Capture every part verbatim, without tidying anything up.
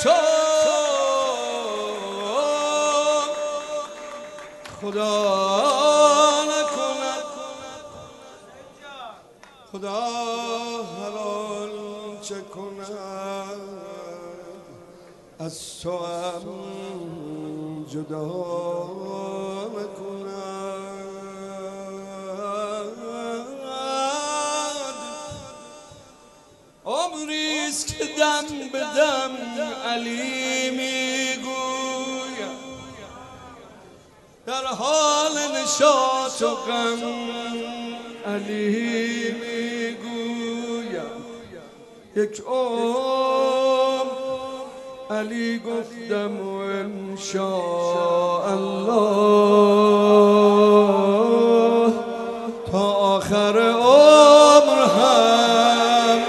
تو خدا نکند، خدا حلال چه کند از تو هم جدا نکند. عمریست که دم به دم علی میگویم، در حال نشاط و غم علی میگویم. یک عمر علی گفتم و انشاءالله تا آخر عمر هم.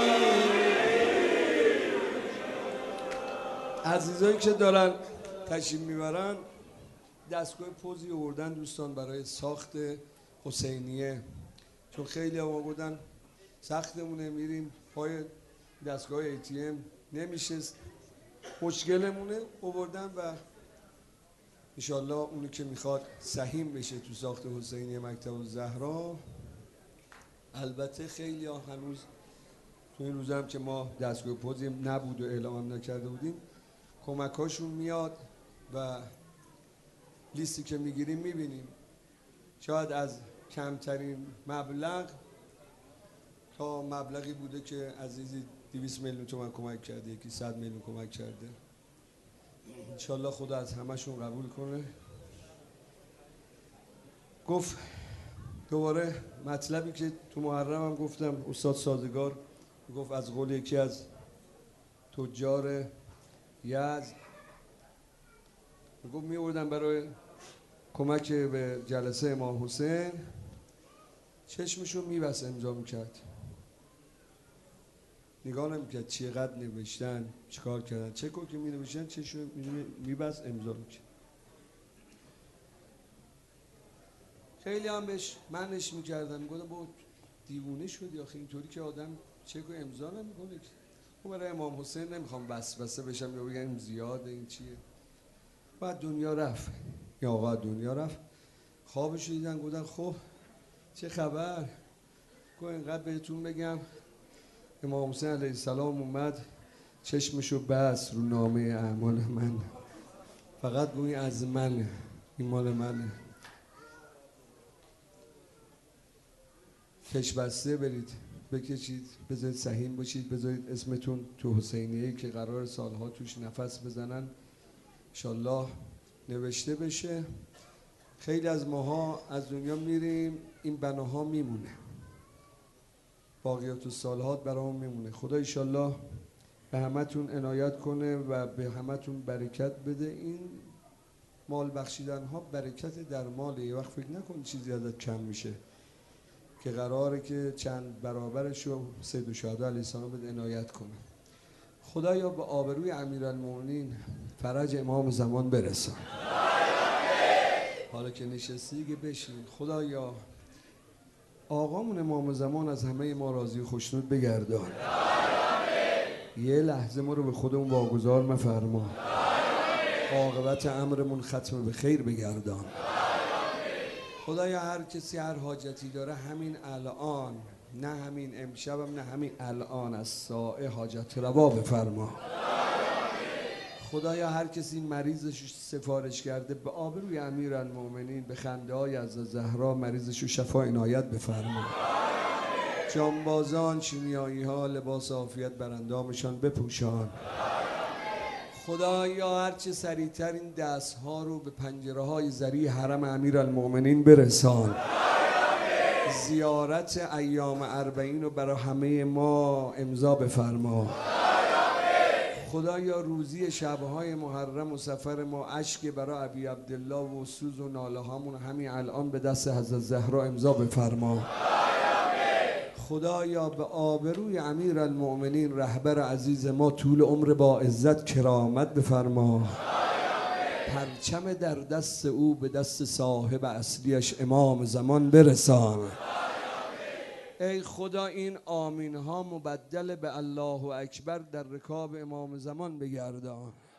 عزیزایی که دارن تشریف میبرن دستگاه پوزی آوردن دوستان برای ساخت حسینیه، چون خیلی هم آوردن سختمونه، میریم پای دستگاه ای تی ام نمیشه، مشکلمونه، آوردن و انشالله اونی که میخواد سهیم بشه تو ساخت حسینیه مکتب الزهرا. البته خیلی ها هنوز تو این روزا هم که ما دستگاه پوزی نبود و اعلام نکرده بودیم کمکاشون میاد و لیستی که میگیریم میبینیم، شاید از کمترین مبلغ تا مبلغی بوده که عزیزی دویست میلیون تومان کمک کرده، یکی صد میلیون کمک کرده. انشالله خدا از همشون قبول کنه. گفت دوباره مطلبی که تو محرم هم گفتم، استاد سازگار گفت از قول یکی از تجار یزد، گفت می آوردن برای کمک به جلسه امام حسین، چشمشون میبست امضا میکرد، نگاه نمیکرد چقدر نوشتن چیکار کردن، چه کو که می نوشتن چشم میبست امضا میکرد. خیلی هم بهش منش میکردن، میگفتن با دیوونه شدی آخه اینطوری که آدم چک و امضا نمیکنه. خب برای امام حسین نمیخوام وسوسه بشم یا بگم زیاده این چیه. بعد دنیا رفت، یا آقا دنیا رفت، خوابش دیدن گفتن خب چه خبر؟ گفت اینقدر بهتون بگم امام حسین علیه السلام اومد چشمشو بست رو نامه اعمال من، فقط گویی از من، این مال منه، کش بسته برید بکشید، بذارید سهیم باشید، بذارید اسمتون تو حسینیه‌ای که قرار سالها توش نفس بزنن انشالله نوشته بشه. خیلی از ماها از دنیا میریم، این بناها میمونه، باقیات الصالحات برامون میمونه. خدا انشالله به همتون عنایت کنه و به همتون برکت بده. این مال بخشیدن ها برکت در ماله، یه وقت فکر نکن چیزی ازت کم میشه که قراره که چند برابرش رو سید الشهدا علیه السلام به عنایت کنه. خدایا به آبروی امیرالمومنین فرج امام زمان برسان. حالا که نشستی که بشین. خدایا آقامون امام زمان از همه ما راضی و خوشنود بگردان. یه لحظه ما رو به خودمون واگذار مفرما. عاقبت امرمون ختم به خیر بگردان. خدایا هر کسی هر حاجتی داره همین الان، نه همین امشبم، نه همین الان، از ساعه حاجت روا بفرما. خدایا هر کسی مریضش سفارش کرده به آبروی امیرالمومنین به خنده های از زهرا مریضش رو شفا عنایت بفرما. جانبازان شیمیایی ها لباس عافیت بر اندامشان بپوشان. خدایا هرچه سریعتر این دست ها رو به پنجره های زری حرم امیرالمومنین برسان. زیارت ایام اربعین رو برای همه ما امضا بفرما. خدایا روزی شبهای محرم و سفر ما اشک برای ابی عبدالله و سوز و ناله هامون همین الان به دست حضرت زهرا امضا بفرما. خدایا به آبروی امیرالمومنین رهبر عزیز ما طول عمر با عزت کرامت بفرما. پرچم در دست او به دست صاحب اصلیش امام زمان برسان. ای خدا این آمین ها مبدل به الله اکبر در رکاب امام زمان بگردان.